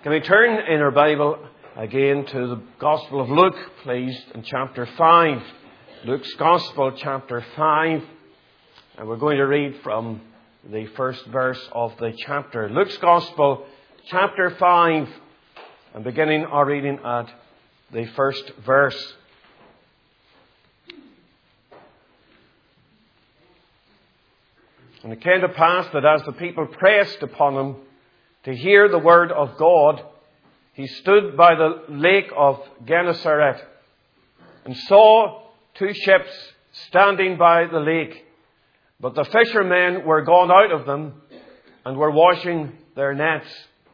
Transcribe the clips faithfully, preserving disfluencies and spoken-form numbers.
Can we turn in our Bible again to the Gospel of Luke, please, in chapter five. Luke's Gospel, chapter five. And we're going to read from the first verse of the chapter. Luke's Gospel, chapter five, and beginning our reading at the first verse. And it came to pass that as the people pressed upon him to hear the word of God, he stood by the lake of Gennesaret and saw two ships standing by the lake. But the fishermen were gone out of them and were washing their nets.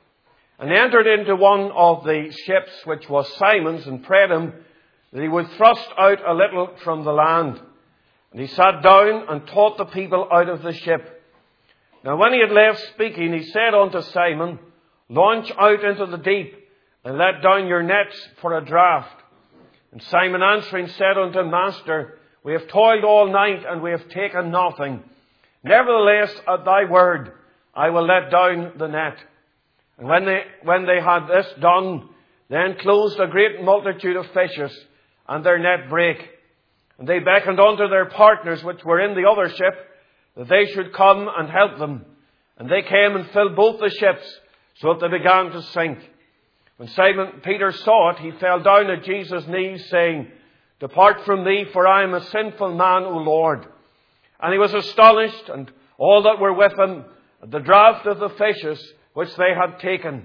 And he entered into one of the ships, which was Simon's, and prayed him that he would thrust out a little from the land. And he sat down and taught the people out of the ship. Now when he had left speaking, he said unto Simon, Launch out into the deep, and let down your nets for a draught. And Simon answering said unto him, Master, we have toiled all night, and we have taken nothing. Nevertheless, at thy word, I will let down the net. And when they, when they had this done, then closed a great multitude of fishes, and their net brake. And they beckoned unto their partners which were in the other ship, that they should come and help them. And they came and filled both the ships, so that they began to sink. When Simon Peter saw it, he fell down at Jesus' knees, saying, Depart from me, for I am a sinful man, O Lord. And he was astonished, and all that were with him, at the draught of the fishes which they had taken.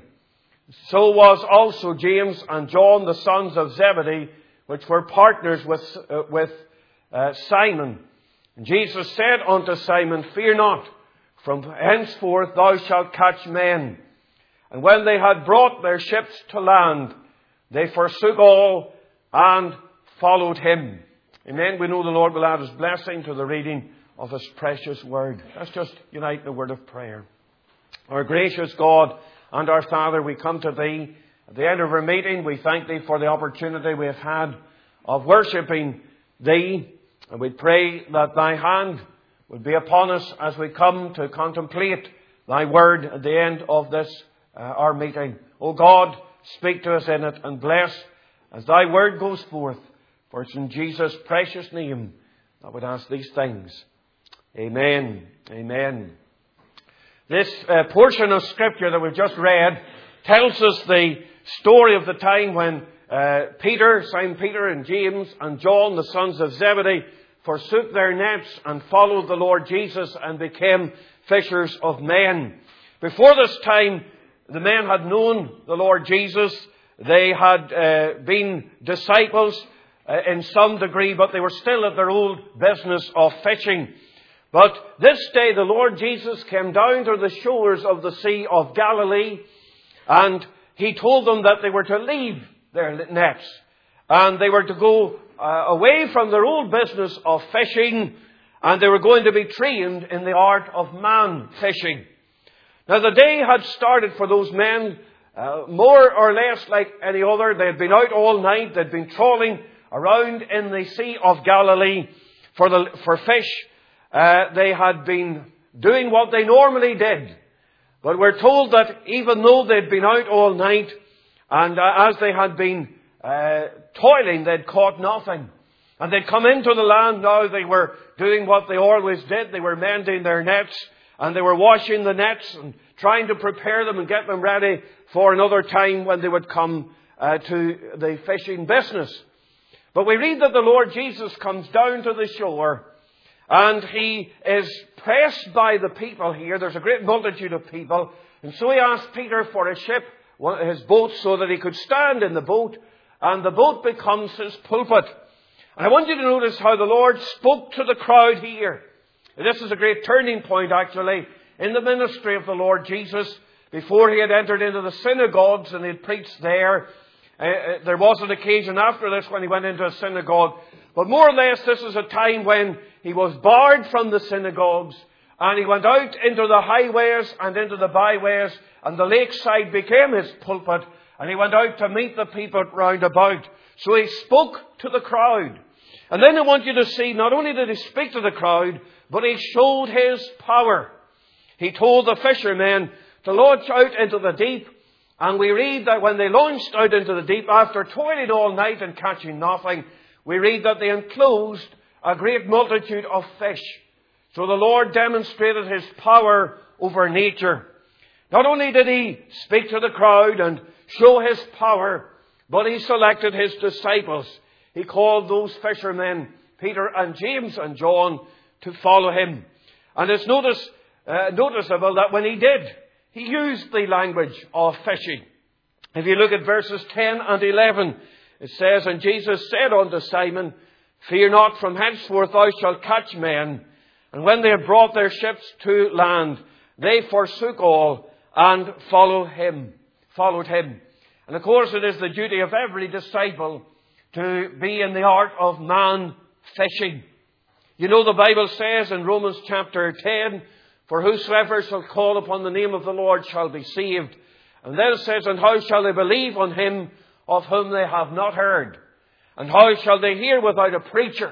So was also James and John, the sons of Zebedee, which were partners with, uh, with uh, Simon. And Jesus said unto Simon, Fear not, from henceforth thou shalt catch men. And when they had brought their ships to land, they forsook all and followed him. Amen. We know the Lord will add his blessing to the reading of his precious word. Let's just unite in a word of prayer. Our gracious God and our Father, we come to thee at the end of our meeting. We thank thee for the opportunity we have had of worshipping thee. And we pray that thy hand would be upon us as we come to contemplate thy word at the end of this uh, our meeting. O God, speak to us in it and bless as thy word goes forth. For it's in Jesus' precious name I would ask these things. Amen. Amen. This uh, portion of Scripture that we've just read tells us the story of the time when uh, Peter, Simon Peter and James and John, the sons of Zebedee, forsook their nets and followed the Lord Jesus and became fishers of men. Before this time, the men had known the Lord Jesus. They had uh, been disciples uh, in some degree, but they were still at their old business of fishing. But this day the Lord Jesus came down to the shores of the Sea of Galilee, and he told them that they were to leave their nets and they were to go uh, away from their old business of fishing, and they were going to be trained in the art of man fishing. Now the day had started for those men uh, more or less like any other. They had been out all night. They'd been trawling around in the Sea of Galilee for the for fish. Uh, they had been doing what they normally did. But we're told that even though they'd been out all night, and uh, as they had been uh, toiling, they'd caught nothing. And they'd come into the land now. They were doing what they always did. They were mending their nets, and they were washing the nets and trying to prepare them and get them ready for another time when they would come uh, to the fishing business. But we read that the Lord Jesus comes down to the shore, and he is pressed by the people here. There's a great multitude of people. And so he asked Peter for a ship, his boat, so that he could stand in the boat. And the boat becomes his pulpit. And I want you to notice how the Lord spoke to the crowd here. This is a great turning point, actually, in the ministry of the Lord Jesus. Before he had entered into the synagogues and he had preached there, uh, there was an occasion after this when he went into a synagogue. But more or less, this is a time when he was barred from the synagogues, and he went out into the highways and into the byways, and the lakeside became his pulpit, and he went out to meet the people round about. So he spoke to the crowd. And then I want you to see, not only did he speak to the crowd, but he showed his power. He told the fishermen to launch out into the deep And we read that when they launched out into the deep, after toiling all night and catching nothing, we read that they enclosed a great multitude of fish. So the Lord demonstrated His power over nature. Not only did He speak to the crowd and show His power, but He selected His disciples. He called those fishermen, Peter and James and John, to follow Him. And it's notice, uh, noticeable that when He did, He used the language of fishing. If you look at verses ten and eleven, it says, "And Jesus said unto Simon, Fear not, from henceforth thou shalt catch men. And when they had brought their ships to land, they forsook all and followed him. Followed him." And of course it is the duty of every disciple to be in the art of man fishing. You know, the Bible says in Romans chapter ten, "For whosoever shall call upon the name of the Lord shall be saved." And then it says, "And how shall they believe on him of whom they have not heard? And how shall they hear without a preacher?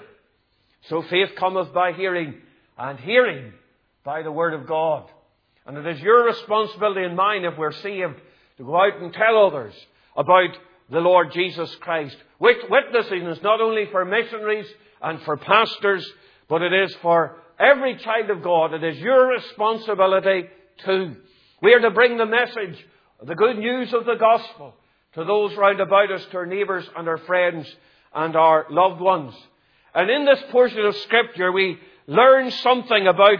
So faith cometh by hearing, and hearing by the word of God." And it is your responsibility and mine, if we're saved, to go out and tell others about the Lord Jesus Christ. Witnessing is not only for missionaries and for pastors, but it is for every child of God. It is your responsibility too. We are to bring the message, the good news of the gospel, to those round about us, to our neighbours and our friends and our loved ones. And in this portion of Scripture, we learn something about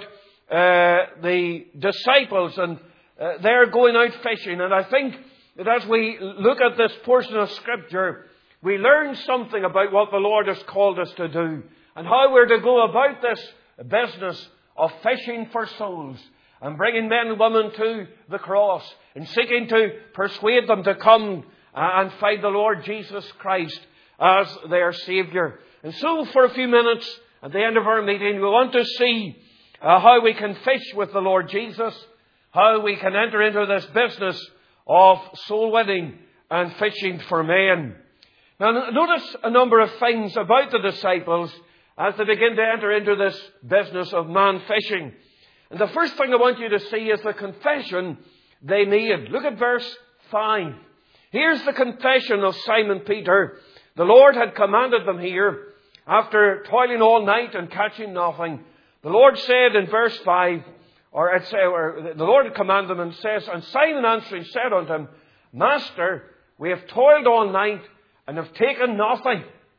uh, the disciples, and uh, they're going out fishing. And I think that as we look at this portion of Scripture, we learn something about what the Lord has called us to do, and how we're to go about this business of fishing for souls, and bringing men and women to the cross, and seeking to persuade them to come and find the Lord Jesus Christ as their Saviour. And so for a few minutes at the end of our meeting, we want to see uh, how we can fish with the Lord Jesus, how we can enter into this business of soul winning and fishing for men. Now notice a number of things about the disciples as they begin to enter into this business of man fishing. And the first thing I want you to see is the confession they made. Look at verse five. Here's the confession of Simon Peter. The Lord had commanded them here, after toiling all night and catching nothing. The Lord said in verse five, or, I'd say, or the Lord had commanded them and says, "And Simon answering said unto him, Master, we have toiled all night and have taken nothing."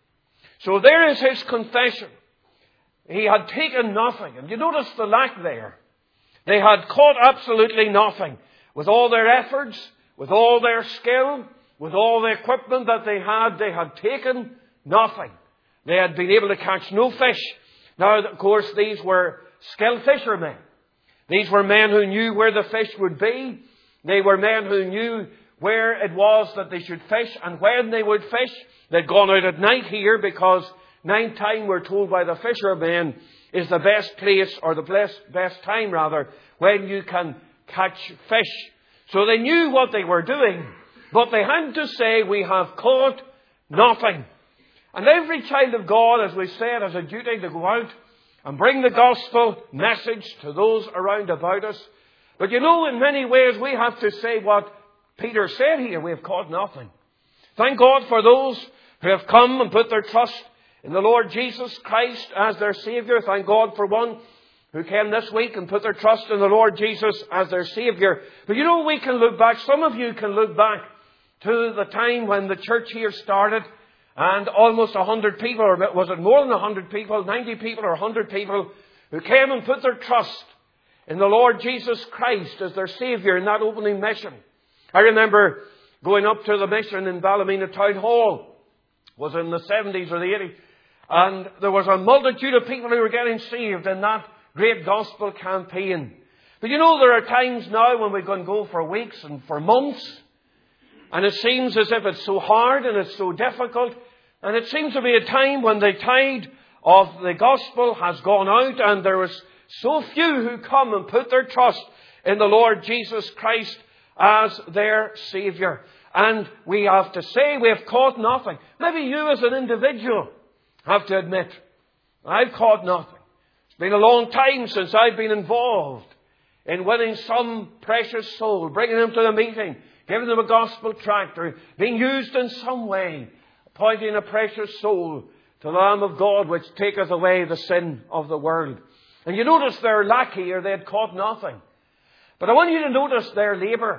So there is his confession. He had taken nothing. And you notice the lack there. They had caught absolutely nothing. With all their efforts, with all their skill, with all the equipment that they had, they had taken nothing. They had been able to catch no fish. Now, of course, these were skilled fishermen. These were men who knew where the fish would be. They were men who knew where it was that they should fish and when they would fish. They'd gone out at night here, because night time, we're told by the fishermen, is the best place, or the best, best time rather, when you can catch fish. So they knew what they were doing, but they had to say, "We have caught nothing." And every child of God, as we said, has a duty to go out and bring the gospel message to those around about us. But you know, in many ways, we have to say what Peter said here: we have caught nothing. Thank God for those who have come and put their trust in the Lord Jesus Christ as their Saviour. Thank God for one who came this week and put their trust in the Lord Jesus as their Saviour. But you know, we can look back. Some of you can look back to the time when the church here started, and almost a hundred people, or was it more than a hundred people, ninety people or a hundred people, who came and put their trust in the Lord Jesus Christ as their Saviour in that opening mission. I remember going up to the mission in Ballymena Town Hall. It was in the seventies or the eighties. And there was a multitude of people who were getting saved in that great gospel campaign. But you know, there are times now when we can go for weeks and for months, and it seems as if it's so hard and it's so difficult. And it seems to be a time when the tide of the gospel has gone out, and there was so few who come and put their trust in the Lord Jesus Christ as their Saviour. And we have to say we have caught nothing. Maybe you as an individual have to admit, I've caught nothing. It's been a long time since I've been involved in winning some precious soul, bringing them to the meeting, giving them a gospel tract, or being used in some way, appointing a precious soul to the Lamb of God, which taketh away the sin of the world. And you notice their lack here, they had caught nothing. But I want you to notice their labour.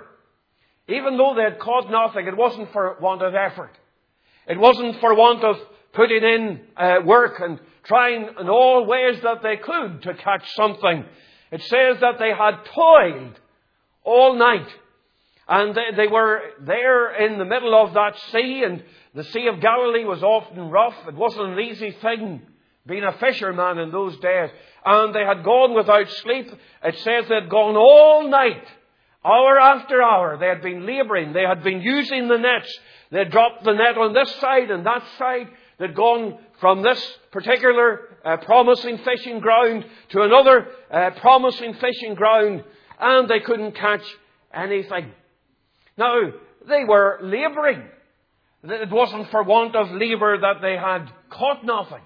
Even though they had caught nothing, it wasn't for want of effort. It wasn't for want of putting in uh, work and trying in all ways that they could to catch something. It says that they had toiled all night. And they, they were there in the middle of that sea, and the Sea of Galilee was often rough. It wasn't an easy thing being a fisherman in those days. And they had gone without sleep. It says they had gone all night, hour after hour. They had been labouring. They had been using the nets. They had dropped the net on this side and that side. They'd gone from this particular uh, promising fishing ground to another uh, promising fishing ground, and they couldn't catch anything. Now, they were labouring. It wasn't for want of labour that they had caught nothing.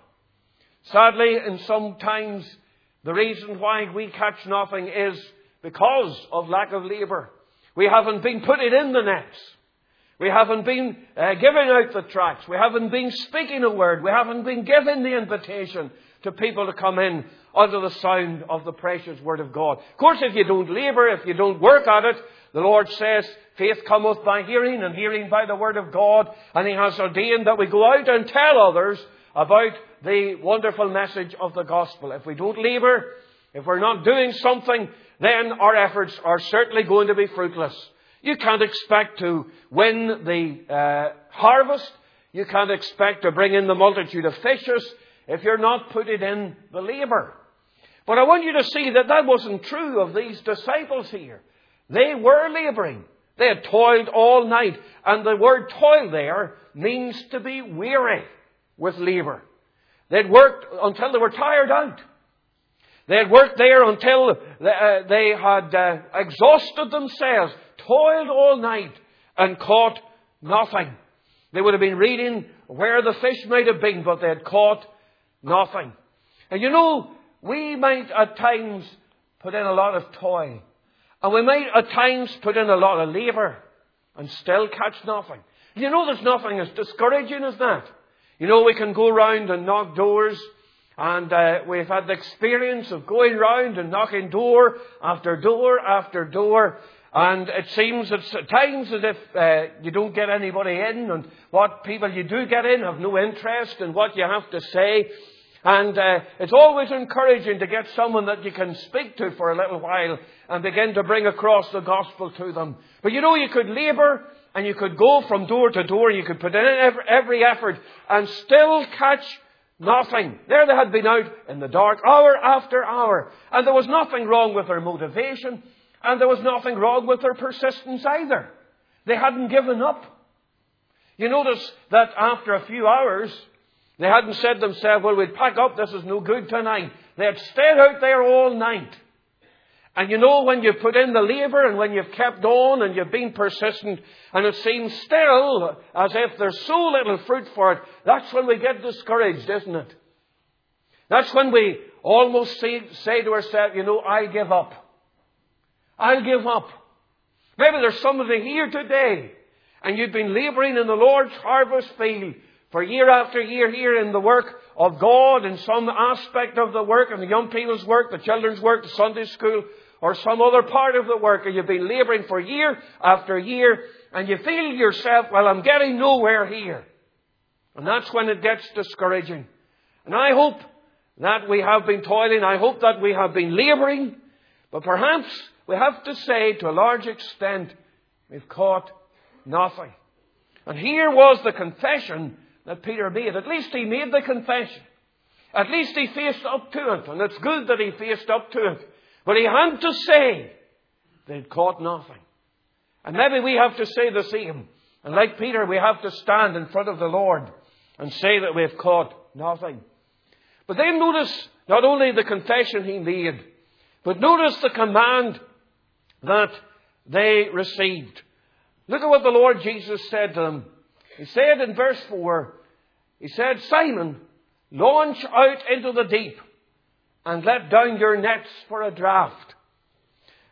Sadly, in some times, the reason why we catch nothing is because of lack of labour. We haven't been putting in the nets. We haven't been uh, giving out the tracts. We haven't been speaking a word. We haven't been giving the invitation to people to come in under the sound of the precious Word of God. Of course, if you don't labour, if you don't work at it, the Lord says, faith cometh by hearing, and hearing by the Word of God. And He has ordained that we go out and tell others about the wonderful message of the gospel. If we don't labour, if we're not doing something, then our efforts are certainly going to be fruitless. You can't expect to win the uh, harvest. You can't expect to bring in the multitude of fishes if you're not putting in the labour. But I want you to see that that wasn't true of these disciples here. They were labouring. They had toiled all night. And the word toil there means to be weary with labour. They'd worked until they were tired out. They had worked there until they had uh, exhausted themselves, toiled all night, and caught nothing. They would have been reading where the fish might have been, but they had caught nothing. And you know, we might at times put in a lot of toil. And we might at times put in a lot of labour and still catch nothing. You know, there's nothing as discouraging as that. You know, we can go round and knock doors. And uh, we've had the experience of going round and knocking door after door after door. And it seems at times as if uh, you don't get anybody in. And what people you do get in have no interest in what you have to say. And uh, it's always encouraging to get someone that you can speak to for a little while and begin to bring across the gospel to them. But you know, you could labour and you could go from door to door. You could put in every, every effort and still catch nothing. There they had been out in the dark hour after hour. And there was nothing wrong with their motivation. And there was nothing wrong with their persistence either. They hadn't given up. You notice that after a few hours, they hadn't said to themselves, well, we'd pack up, this is no good tonight. They had stayed out there all night. And you know, when you've put in the labour and when you've kept on and you've been persistent and it seems still as if there's so little fruit for it, that's when we get discouraged, isn't it? That's when we almost say, say to ourselves, you know, I'll give up. I'll give up. Maybe there's somebody here today and you've been labouring in the Lord's harvest field for year after year here in the work of God, in some aspect of the work, in the young people's work, the children's work, the Sunday school, or some other part of the work, and you've been labouring for year after year, and you feel yourself, well, I'm getting nowhere here. And that's when it gets discouraging. And I hope that we have been toiling, I hope that we have been labouring, but perhaps we have to say to a large extent, we've caught nothing. And here was the confession that Peter made. At least he made the confession. At least he faced up to it. And it's good that he faced up to it. But he had to say they'd caught nothing. And maybe we have to say the same. And like Peter, we have to stand in front of the Lord and say that we've caught nothing. But then notice not only the confession he made, but notice the command that they received. Look at what the Lord Jesus said to them. He said in verse four, he said, Simon, launch out into the deep and let down your nets for a draught.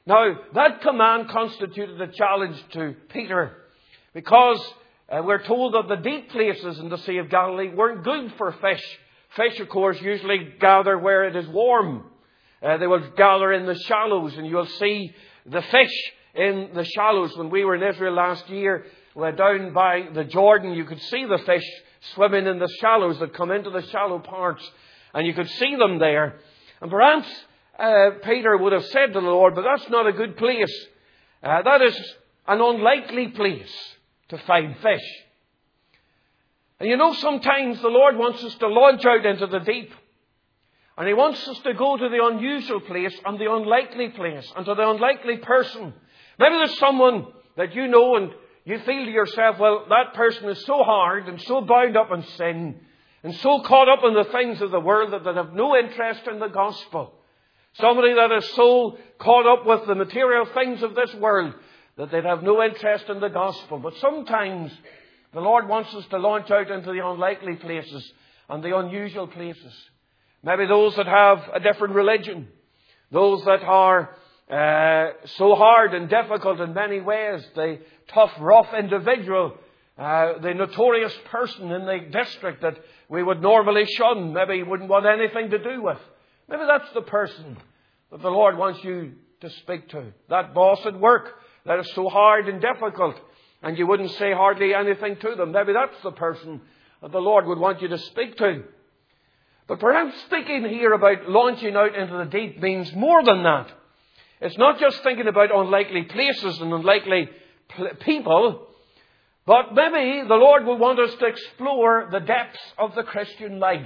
Now, that command constituted a challenge to Peter, because uh, we're told that the deep places in the Sea of Galilee weren't good for fish. Fish, of course, usually gather where it is warm. Uh, they will gather in the shallows, and you'll see the fish in the shallows. When we were in Israel last year, we were down by the Jordan, you could see the fish swimming in the shallows that come into the shallow parts, and you could see them there. And perhaps uh, Peter would have said to the Lord, but that's not a good place. Uh, that is an unlikely place to find fish. And you know, sometimes the Lord wants us to launch out into the deep. And He wants us to go to the unusual place and the unlikely place and to the unlikely person. Maybe there's someone that you know and you feel to yourself, well, that person is so hard and so bound up in sin and so caught up in the things of the world that they have no interest in the gospel. Somebody that is so caught up with the material things of this world that they'd have no interest in the gospel. But sometimes the Lord wants us to launch out into the unlikely places and the unusual places. Maybe those that have a different religion. Those that are uh, so hard and difficult in many ways. The tough, rough individual. Uh, the notorious person in the district that we would normally shun. Maybe wouldn't want anything to do with. Maybe that's the person that the Lord wants you to speak to. That boss at work that is so hard and difficult, and you wouldn't say hardly anything to them. Maybe that's the person that the Lord would want you to speak to. But perhaps speaking here about launching out into the deep means more than that. It's not just thinking about unlikely places and unlikely pl- people, but maybe the Lord will want us to explore the depths of the Christian life.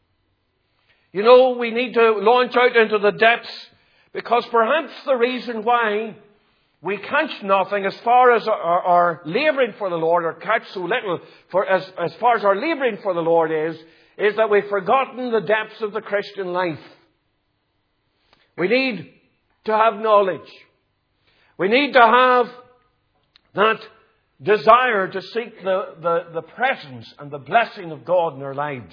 You know, we need to launch out into the depths because perhaps the reason why we catch nothing as far as our, our labouring for the Lord, or catch so little for as, as far as our labouring for the Lord is, is that we've forgotten the depths of the Christian life. We need to have knowledge. We need to have that desire to seek the, the, the presence and the blessing of God in our lives.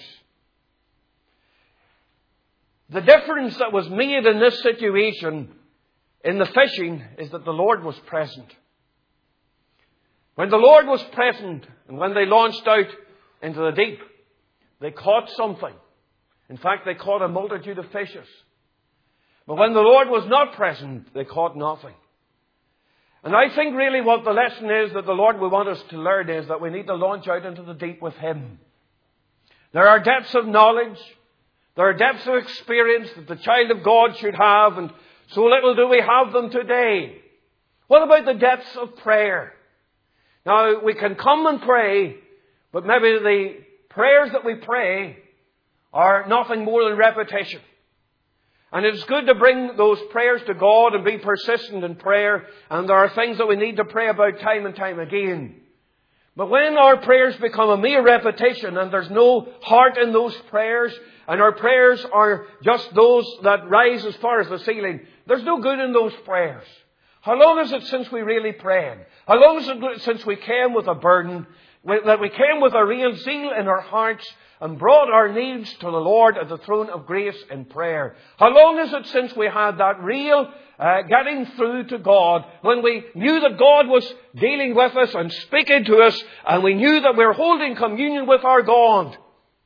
The difference that was made in this situation in the fishing is that the Lord was present. When the Lord was present and when they launched out into the deep, they caught something. In fact, they caught a multitude of fishes. But when the Lord was not present, they caught nothing. And I think really what the lesson is that the Lord will want us to learn is that we need to launch out into the deep with Him. There are depths of knowledge. There are depths of experience that the child of God should have, and so little do we have them today. What about the depths of prayer? Now, we can come and pray, but maybe the prayers that we pray are nothing more than repetition. And it's good to bring those prayers to God and be persistent in prayer, and there are things that we need to pray about time and time again. But when our prayers become a mere repetition and there's no heart in those prayers, and our prayers are just those that rise as far as the ceiling, there's no good in those prayers. How long is it since we really prayed? How long is it since we came with a burden, that we came with a real zeal in our hearts and brought our needs to the Lord at the throne of grace in prayer? How long is it since we had that real uh, getting through to God, when we knew that God was dealing with us and speaking to us, and we knew that we were holding communion with our God?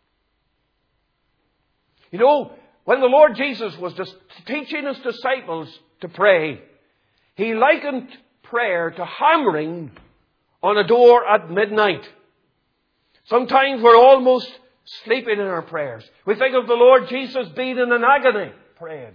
You know, when the Lord Jesus was just teaching His disciples to pray, He likened prayer to hammering on a door at midnight. Sometimes we're almost sleeping in our prayers. We think of the Lord Jesus being in an agony praying.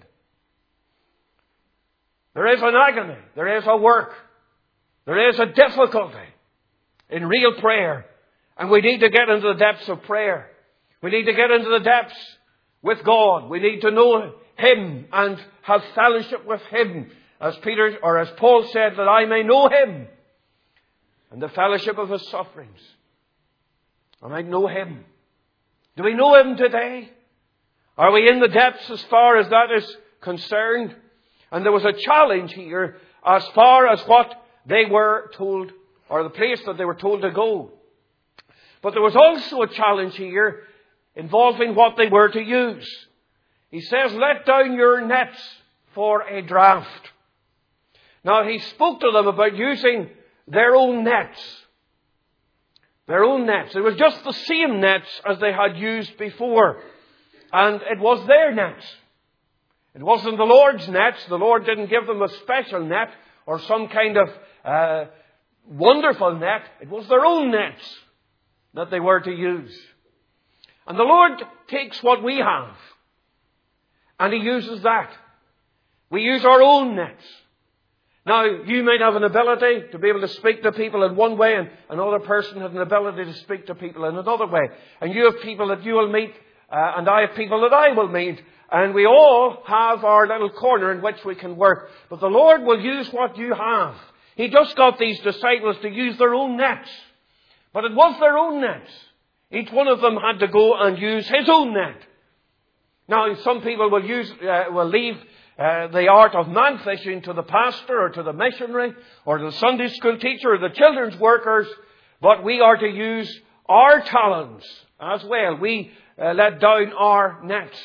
There is an agony. There is a work. There is a difficulty in real prayer. And we need to get into the depths of prayer. We need to get into the depths with God. We need to know Him and have fellowship with Him. As Peter, or as Paul said, that I may know Him and the fellowship of His sufferings. I might know Him. Do we know Him today? Are we in the depths as far as that is concerned? And there was a challenge here as far as what they were told, or the place that they were told to go. But there was also a challenge here involving what they were to use. He says, let down your nets for a draught. Now, he spoke to them about using their own nets. Their own nets. It was just the same nets as they had used before. And it was their nets. It wasn't the Lord's nets. The Lord didn't give them a special net or some kind of uh, wonderful net. It was their own nets that they were to use. And the Lord takes what we have and He uses that. We use our own nets. Now, you might have an ability to be able to speak to people in one way, and another person has an ability to speak to people in another way. And you have people that you will meet, uh, and I have people that I will meet. And we all have our little corner in which we can work. But the Lord will use what you have. He just got these disciples to use their own nets. But it was their own nets. Each one of them had to go and use his own net. Now, some people will use, uh, will leave uh, the art of man fishing to the pastor or to the missionary or to the Sunday school teacher or the children's workers. But we are to use our talents as well. We uh, let down our nets.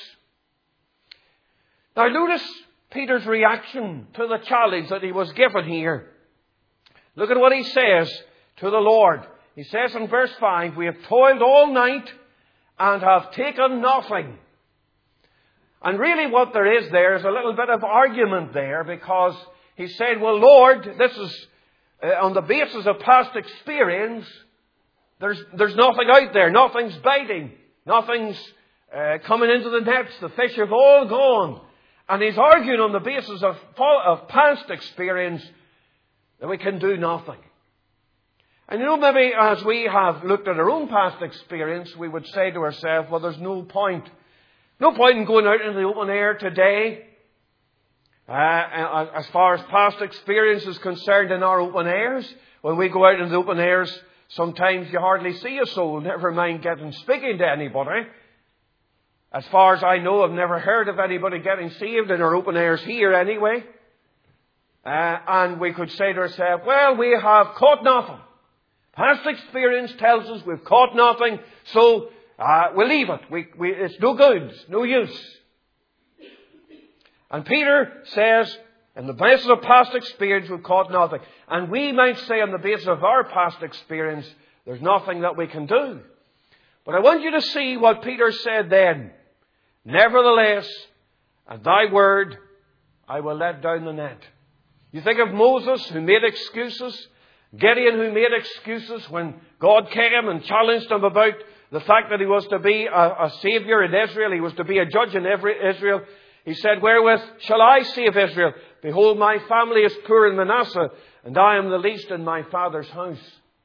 Now notice Peter's reaction to the challenge that he was given here. Look at what he says to the Lord. He says in verse five, "We have toiled all night and have taken nothing." And really what there is there is a little bit of argument there, because he said, well, Lord, this is uh, on the basis of past experience. There's, there's nothing out there. Nothing's biting. Nothing's uh, coming into the nets. The fish have all gone. And he's arguing on the basis of, of past experience that we can do nothing. And you know, maybe as we have looked at our own past experience, we would say to ourselves, well, there's no point. No point in going out into the open air today. Uh, as far as past experience is concerned in our open airs, when we go out into the open airs, sometimes you hardly see a soul, never mind getting speaking to anybody. As far as I know, I've never heard of anybody getting saved in our open airs here anyway. Uh, and we could say to ourselves, well, we have caught nothing. Past experience tells us we've caught nothing, so uh, we'll leave it. We, we, it's no good, it's no use. And Peter says, on the basis of past experience, we've caught nothing. And we might say on the basis of our past experience, there's nothing that we can do. But I want you to see what Peter said then. "Nevertheless, at thy word, I will let down the net." You think of Moses, who made excuses. Gideon, who made excuses when God came and challenged him about the fact that he was to be a, a saviour in Israel. He was to be a judge in every Israel. He said, "Wherewith shall I save Israel? Behold, my family is poor in Manasseh, and I am the least in my father's house."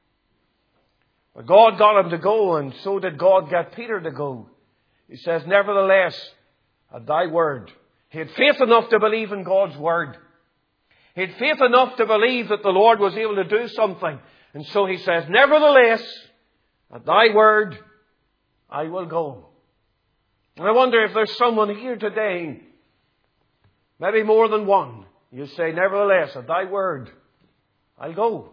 But God got him to go, and so did God get Peter to go. He says, "Nevertheless, at thy word." He had faith enough to believe in God's word. He had faith enough to believe that the Lord was able to do something. And so he says, "Nevertheless, at thy word, I will go." And I wonder if there's someone here today, maybe more than one. You say, "Nevertheless, at thy word, I'll go."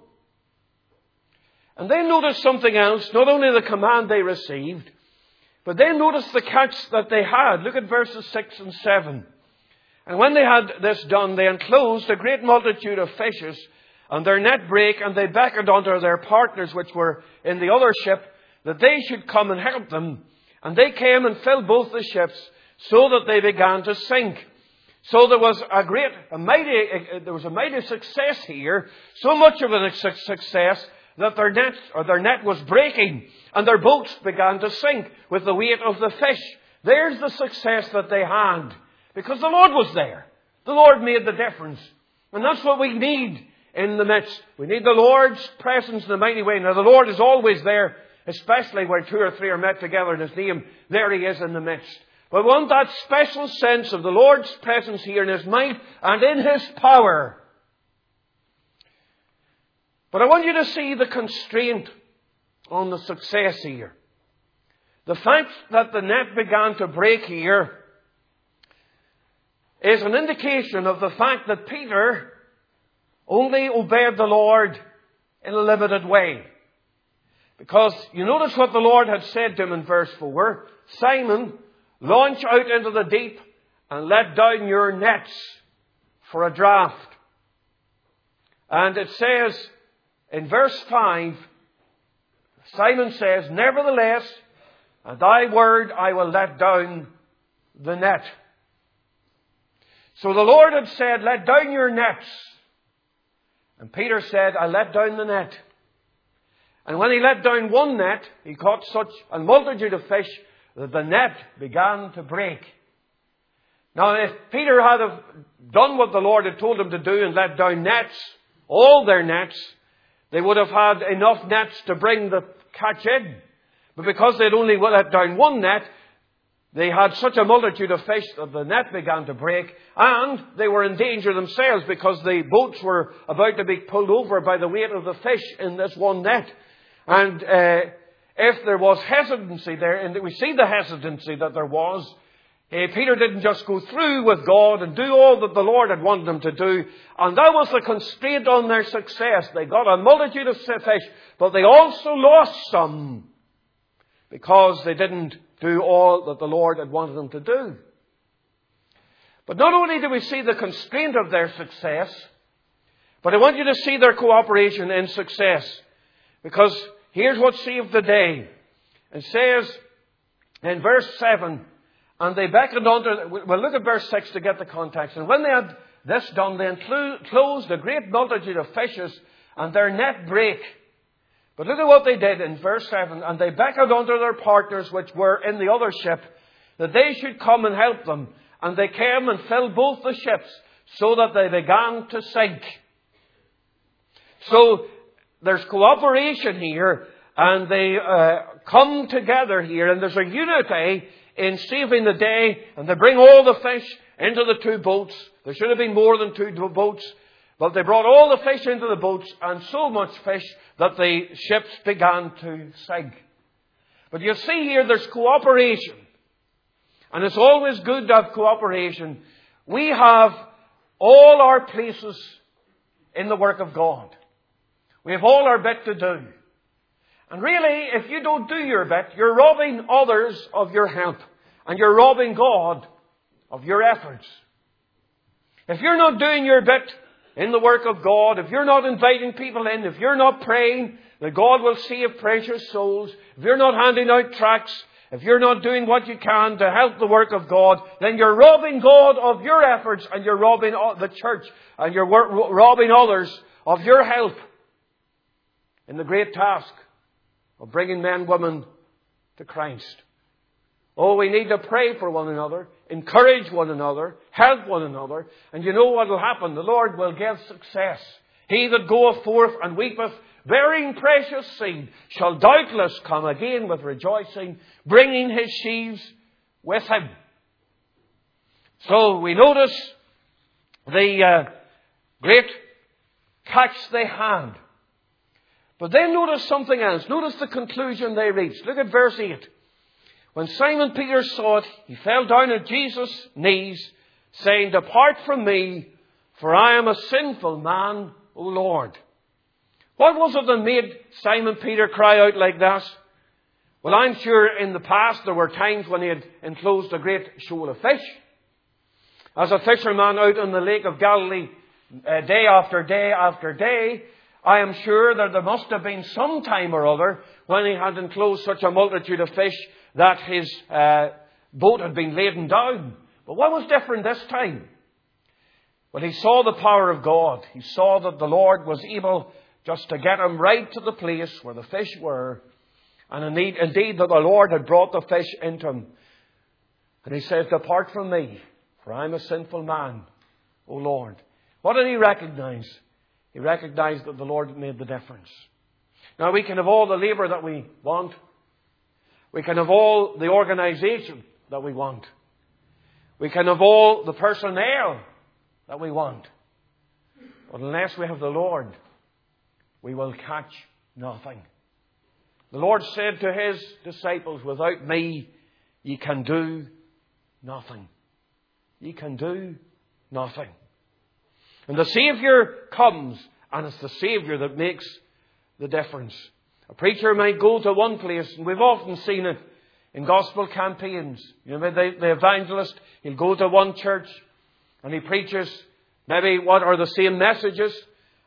And then notice something else. Not only the command they received, but then notice the catch that they had. Look at verses six and seven. "And when they had this done, they enclosed a great multitude of fishes, and their net brake, and they beckoned unto their partners which were in the other ship, that they should come and help them. And they came and filled both the ships, so that they began to sink." So there was a great, a mighty, there was a mighty success here. So much of a success that their net, or their net was breaking, and their boats began to sink with the weight of the fish. There's the success that they had, because the Lord was there. The Lord made the difference. And that's what we need in the midst. We need the Lord's presence in a mighty way. Now, the Lord is always there, especially where two or three are met together in His name. There He is in the midst. But we want that special sense of the Lord's presence here in His might and in His power. But I want you to see the constraint on the success here. The fact that the net began to break here is an indication of the fact that Peter only obeyed the Lord in a limited way. Because you notice what the Lord had said to him in verse four. "Simon, launch out into the deep and let down your nets for a draught." And it says in verse five, Simon says, "Nevertheless, at thy word I will let down the net." So the Lord had said, "Let down your nets." And Peter said, "I let down the net." And when he let down one net, he caught such a multitude of fish that the net began to break. Now, if Peter had have done what the Lord had told him to do and let down nets, all their nets, they would have had enough nets to bring the catch in. But because they'd only let down one net, they had such a multitude of fish that the net began to break, and they were in danger themselves because the boats were about to be pulled over by the weight of the fish in this one net. And uh, if there was hesitancy there, and we see the hesitancy that there was, uh, Peter didn't just go through with God and do all that the Lord had wanted him to do, and that was the constraint on their success. They got a multitude of fish, but they also lost some because they didn't do all that the Lord had wanted them to do. But not only do we see the constraint of their success, but I want you to see their cooperation in success. Because here's what saved the day. It says in verse seven, "And they beckoned unto..." We'll look at verse six to get the context. "And when they had this done, they enclosed a great multitude of fishes, and their net brake." But look at what they did in verse seven. "And they beckoned unto their partners which were in the other ship, that they should come and help them. And they came and filled both the ships, so that they began to sink." So there's cooperation here, and they uh, come together here, and there's a unity in saving the day, and they bring all the fish into the two boats. There should have been more than two boats, but they brought all the fish into the boats, and so much fish that the ships began to sink. But you see here, there's cooperation. And it's always good to have cooperation. We have all our places in the work of God. We have all our bit to do. And really, if you don't do your bit, you're robbing others of your help. And you're robbing God of your efforts. If you're not doing your bit in the work of God, if you're not inviting people in, if you're not praying that God will save precious souls, if you're not handing out tracts, if you're not doing what you can to help the work of God, then you're robbing God of your efforts, and you're robbing the church, and you're robbing others of your help in the great task of bringing men and women to Christ. Oh, we need to pray for one another, encourage one another, help one another, and you know what will happen? The Lord will give success. "He that goeth forth and weepeth, bearing precious seed, shall doubtless come again with rejoicing, bringing his sheaves with him." So we notice the uh, great catch they had. But then notice something else. Notice the conclusion they reached. Look at verse eight. "When Simon Peter saw it, he fell down at Jesus' knees, saying, Depart from me, for I am a sinful man, O Lord." What was it that made Simon Peter cry out like that? Well, I'm sure in the past there were times when he had enclosed a great shoal of fish. As a fisherman out on the Lake of Galilee, uh, day after day after day, I am sure that there must have been some time or other when he had enclosed such a multitude of fish that his uh, boat had been laden down. But what was different this time? Well, he saw the power of God. He saw that the Lord was able just to get him right to the place where the fish were. And indeed, indeed that the Lord had brought the fish into him. And he says, Depart from me, for I am a sinful man, O Lord. What did he recognize? He recognized that the Lord had made the difference. Now, we can have all the labour that we want. We can have all the organisation that we want. We can have all the personnel that we want. But unless we have the Lord, we will catch nothing. The Lord said to his disciples, Without me, ye can do nothing. Ye can do nothing. And the Saviour comes, and it's the Saviour that makes the difference. A preacher might go to one place, and we've often seen it in gospel campaigns. You know, the, the evangelist, he'll go to one church, and he preaches maybe what are the same messages,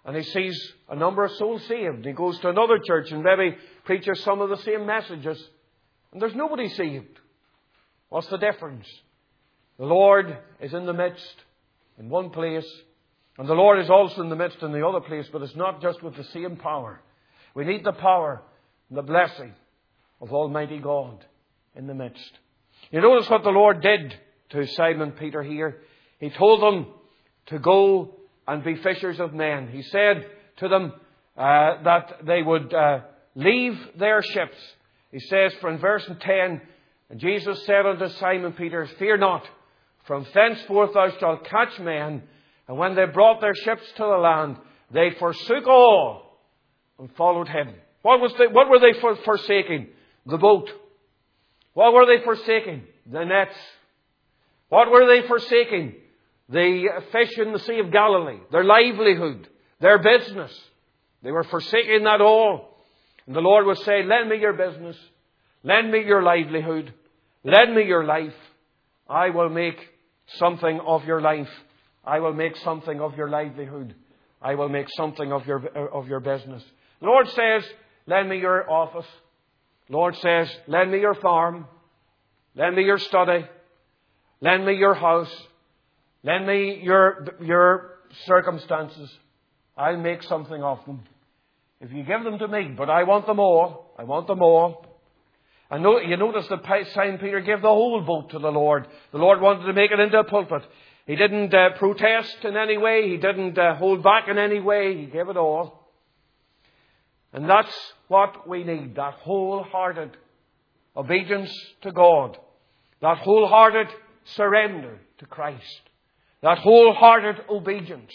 and he sees a number of souls saved. He goes to another church and maybe preaches some of the same messages, and there's nobody saved. What's the difference? The Lord is in the midst in one place, and the Lord is also in the midst in the other place, but it's not just with the same power. We need the power and the blessing of Almighty God in the midst. You notice what the Lord did to Simon Peter here. He told them to go and be fishers of men. He said to them uh, that they would uh, leave their ships. He says for in verse ten, and Jesus said unto Simon Peter, fear not, from thenceforth thou shalt catch men. And when they brought their ships to the land, they forsook all and followed him. What was they, what were they for, forsaking? The boat. What were they forsaking? The nets. What were they forsaking? The fish in the Sea of Galilee. Their livelihood. Their business. They were forsaking that all. And the Lord was saying, lend me your business. Lend me your livelihood. Lend me your life. I will make something of your life. I will make something of your livelihood. I will make something of your, of your business. The Lord says, lend me your office. The Lord says, lend me your farm. Lend me your study. Lend me your house. Lend me your, your circumstances. I'll make something of them. If you give them to me, but I want them all. I want them all. And you notice that Simon Peter gave the whole boat to the Lord. The Lord wanted to make it into a pulpit. He didn't uh, protest in any way. He didn't uh, hold back in any way. He gave it all. And that's what we need. That wholehearted obedience to God. That wholehearted surrender to Christ. That wholehearted obedience.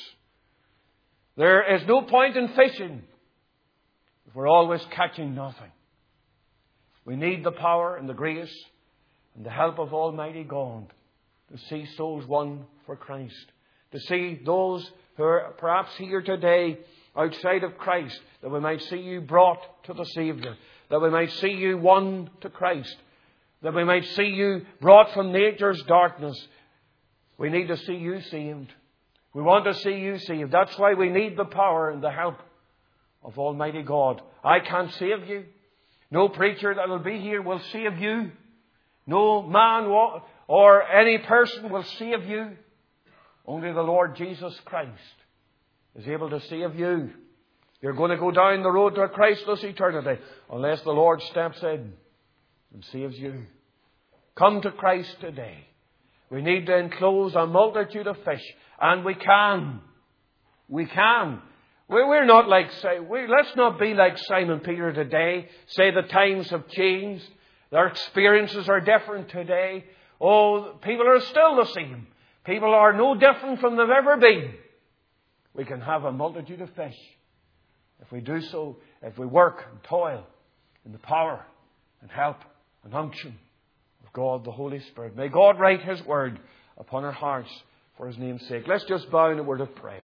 There is no point in fishing if we're always catching nothing. We need the power and the grace and the help of Almighty God to see souls won for Christ. To see those who are perhaps here today outside of Christ, that we might see you brought to the Saviour. That we might see you won to Christ. That we might see you brought from nature's darkness. We need to see you saved. We want to see you saved. That's why we need the power and the help of Almighty God. I can't save you. No preacher that will be here will save you. No man or any person will save you. Only the Lord Jesus Christ is able to save you. You're going to go down the road to a Christless eternity unless the Lord steps in and saves you. Come to Christ today. We need to enclose a multitude of fish. And we can. We can. We're not like, we, let's not be like Simon Peter today. Say the times have changed. Their experiences are different today. Oh, people are still the same. People are no different from they've ever been. We can have a multitude of fish. If we do so, if we work and toil in the power and help and unction of God the Holy Spirit. May God write His word upon our hearts for His name's sake. Let's just bow in a word of prayer.